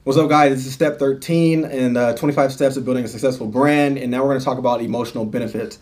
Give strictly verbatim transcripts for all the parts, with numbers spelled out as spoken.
What's up, guys? This is step thirteen and uh, twenty-five steps of building a successful brand. And now we're going to talk about emotional benefits.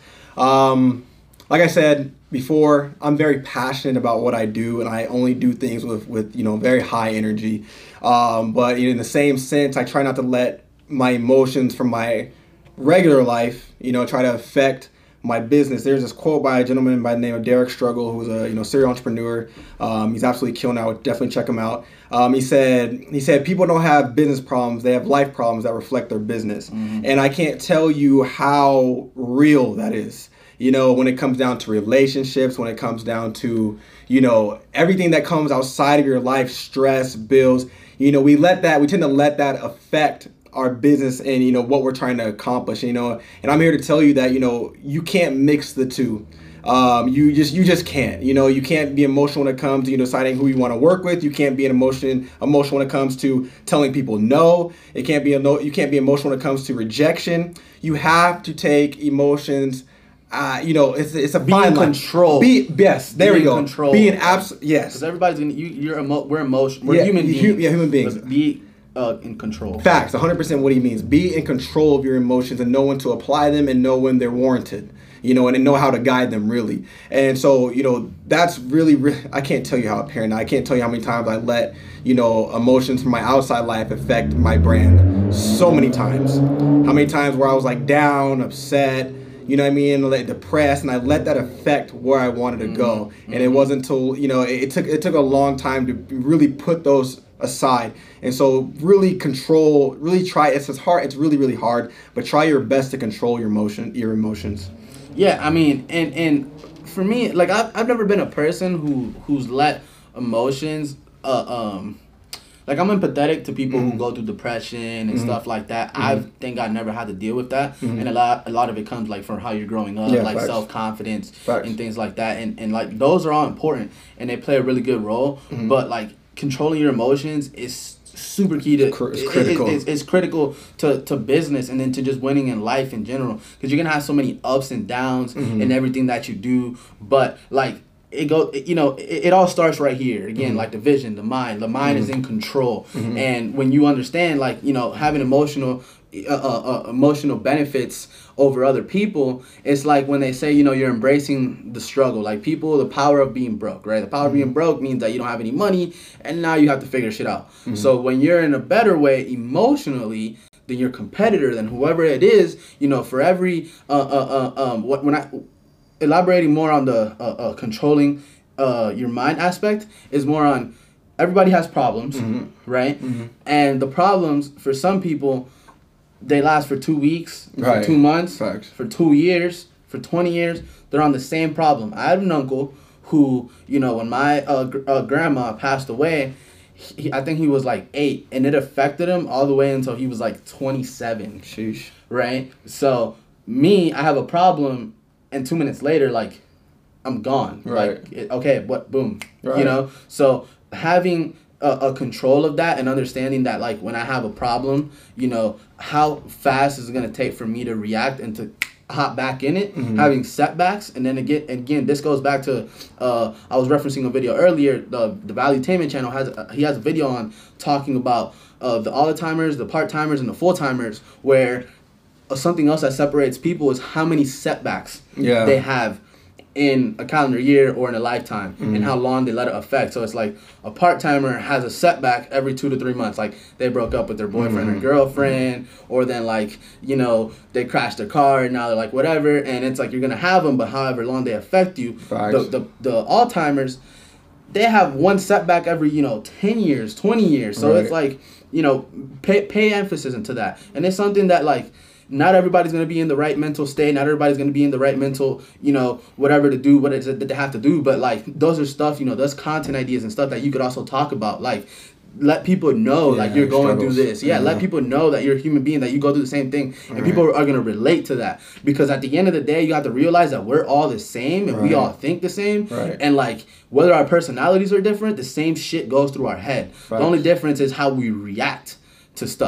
Um, like I said before, I'm very passionate about what I do, and I only do things with, with you know, very high energy. Um, but in the same sense, I try not to let my emotions from my regular life, you know, try to affect my business. There's this quote by a gentleman by the name of Derek Struggle, who's a you know serial entrepreneur. Um, he's absolutely killing it. I would definitely check him out. Um, he said he said people don't have business problems; they have life problems that reflect their business. Mm-hmm. And I can't tell you how real that is. You know, when it comes down to relationships, when it comes down to you know everything that comes outside of your life, stress, bills. You know, we let that we tend to let that affect our business and you know what we're trying to accomplish, you know and I'm here to tell you that you know you can't mix the two. Um, you just you just can't you know you can't be emotional when it comes to you know, deciding who you want to work with. You can't be an emotion emotional when it comes to telling people no. It can't be a no you can't be emotional when it comes to rejection. You have to take emotions. Uh, you know, it's it's a be fine in line. control. Be yes, there be we go. Control. Be in absolute yes. Because everybody's gonna you you're emo- we're emotion we're yeah, human you, beings. Yeah, human beings. Be Uh, in control. Facts, one hundred percent what he means. Be in control of your emotions and know when to apply them and know when they're warranted, you know, and know how to guide them really. And so, you know, that's really, re- I can't tell you how apparent. I can't tell you how many times I let, you know, emotions from my outside life affect my brand. So many times. How many times where I was like down, upset, you know what I mean, like depressed, and I let that affect where I wanted to go. Mm-hmm. And it wasn't until, you know, it, it took it took a long time to really put those aside. And so really control, really try, it's, it's hard, it's really, really hard, but try your best to control your emotion, your emotions. Yeah, I mean, and and for me, like I've, I've never been a person who who's let emotions, uh, um, like I'm empathetic to people mm-hmm. who go through depression and mm-hmm. stuff like that. Mm-hmm. I think I never had to deal with that, mm-hmm. and a lot a lot of it comes like from how you're growing up, yeah, like self confidence and things like that, and and like those are all important and they play a really good role, mm-hmm. but like controlling your emotions is super key to it's critical. It, it, it's, it's critical to, to business and then to just winning in life in general, because you're gonna have so many ups and downs mm-hmm. in everything that you do. But like it go, you know, it, it all starts right here again. Mm-hmm. Like the vision, the mind. The mind mm-hmm. is in control, mm-hmm. and when you understand, like you know, having emotional. Uh, uh, uh, emotional benefits over other people, it's like when they say, you know, you're embracing the struggle. Like people, the power of being broke, right? The power mm-hmm. of being broke means that you don't have any money and now you have to figure shit out. Mm-hmm. So when you're in a better way emotionally than your competitor, than whoever it is, you know, for every uh, uh, uh um what when I elaborating more on the uh, uh controlling uh your mind aspect is more on everybody has problems, mm-hmm. right? Mm-hmm. And the problems for some people, they last for two weeks, right. for two months, Facts. for two years, for twenty years. They're on the same problem. I had an uncle who, you know, when my uh, gr- uh, grandma passed away, he, I think he was like eight, and it affected him all the way until he was like twenty-seven. Sheesh. Right? So, me, I have a problem, and two minutes later, like, I'm gone. Right. Like, it, okay, what, boom. Right. You know? So, having a, a control of that and understanding that, like, when I have a problem, you know, how fast is it going to take for me to react and to hop back in it, mm-hmm. having setbacks. And then again, again, this goes back to, uh, I was referencing a video earlier, the, the Valuetainment channel, has uh, he has a video on talking about uh, the all-the-timers, the part-timers, and the full-timers, where uh, something else that separates people is how many setbacks yeah. they have in a calendar year or in a lifetime, mm-hmm. and how long they let it affect. So it's like a part-timer has a setback every two to three months. Like they broke up with their boyfriend mm-hmm. or girlfriend, or then like, you know, they crashed their car and now they're like whatever. And it's like you're going to have them, but however long they affect you, the, the, the all-timers, they have one setback every, you know, ten years, twenty years. So right. it's like, you know, pay, pay emphasis into that. And it's something that like, not everybody's going to be in the right mental state. Not everybody's going to be in the right mental, you know, whatever to do, what it is that they have to do. But, like, those are stuff, you know, those content ideas and stuff that you could also talk about. Like, let people know, yeah, like, you're going struggles. through this. Yeah, mm-hmm. let people know that you're a human being, that you go through the same thing. And right. people are going to relate to that. Because at the end of the day, you have to realize that we're all the same and right. we all think the same. Right. And, like, whether our personalities are different, the same shit goes through our head. Right. The only difference is how we react to stuff.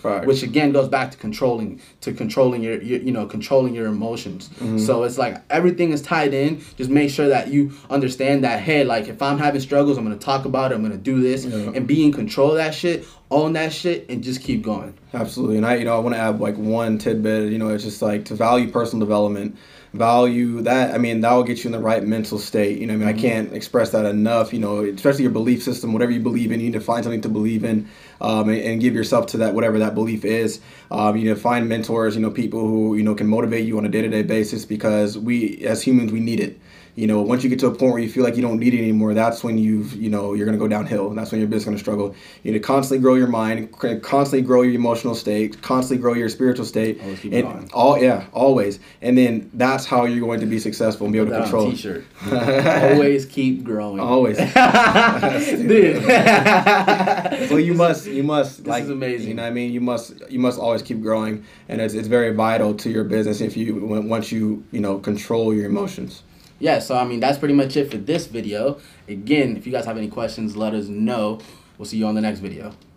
Facts. which again goes back to controlling, to controlling your, your you know, controlling your emotions. Mm-hmm. So it's like everything is tied in. Just make sure that you understand that, hey, like if I'm having struggles, I'm gonna talk about it. I'm gonna do this yeah. and be in control of that shit. Own that shit and just keep going. Absolutely. And I, you know, I want to add like one tidbit. You know, it's just like to value personal development. Value that. I mean, that will get you in the right mental state. You know, I mean, mm-hmm. I can't express that enough. You know, especially your belief system, whatever you believe in, you need to find something to believe in, um, and, and give yourself to that, whatever that belief is. Um, you need to find mentors. You know, people who you know can motivate you on a day-to-day basis, because we as humans we need it. You know, once you get to a point where you feel like you don't need it anymore, that's when you've, you know, you're going to go downhill. And that's when your business is going to struggle. You need to constantly grow your mind, constantly grow your emotional state, constantly grow your spiritual state. Always keep and going. All, yeah, always. And then that's how you're going to be successful and be able Put to that control. On a t-shirt. Always keep growing. Always. Dude. So you must, you must, this like, is amazing. You know what I mean? You must, you must always keep growing. And it's, it's very vital to your business if you, when, once you, you know, control your emotions. Yeah, so I mean, that's pretty much it for this video. Again, if you guys have any questions, let us know. We'll see you on the next video.